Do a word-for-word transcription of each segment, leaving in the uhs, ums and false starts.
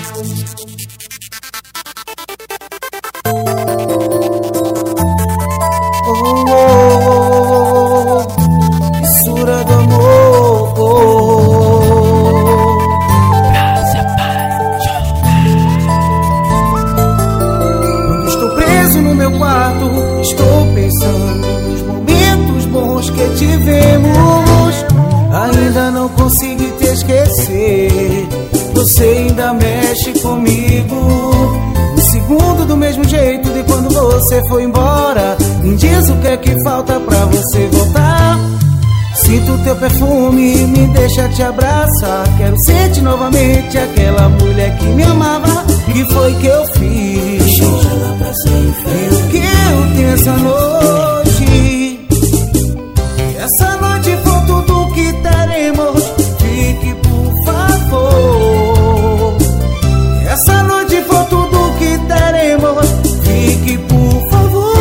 Você ainda mexe comigo. Um segundo do mesmo jeito de quando você foi embora. Me diz o que é que falta pra você voltar. Sinto teu perfume, me deixa te abraçar. Quero sentir novamente aquela mulher que me amava. Que foi que eu fiz? Ela pra sempre. E o que eu tenho essa noite? Essa noite foi tudo que teremos. Fique por favor. Essa noite foi tudo que teremos. Fique por favor.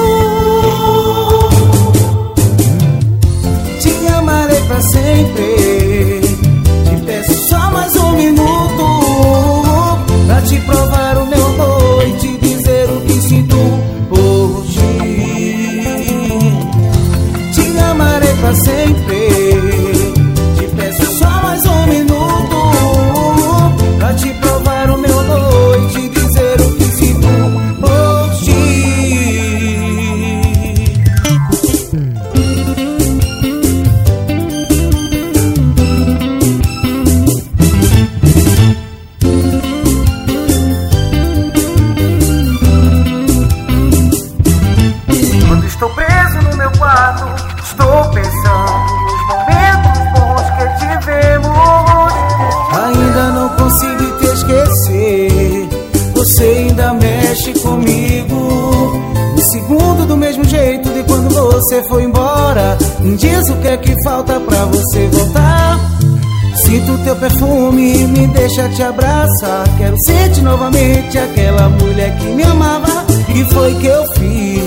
Te amarei pra sempre. Te peço só mais um minuto pra te provar o meu amor e te dizer o que sinto por ti. Te amarei pra sempre. Te peço só mais um minuto pra te provar o meu amor e te dizer o que sinto por ti. Quando estou preso no meu quarto, estou pensando nos momentos bons que tivemos. Ainda não consigo te esquecer. Você ainda mexe comigo. Um segundo do mesmo jeito de quando você foi embora. Me diz o que é que falta pra você voltar. Sinto teu perfume, me deixa te abraçar. Quero sentir novamente aquela mulher que me amava. Que foi que eu fiz?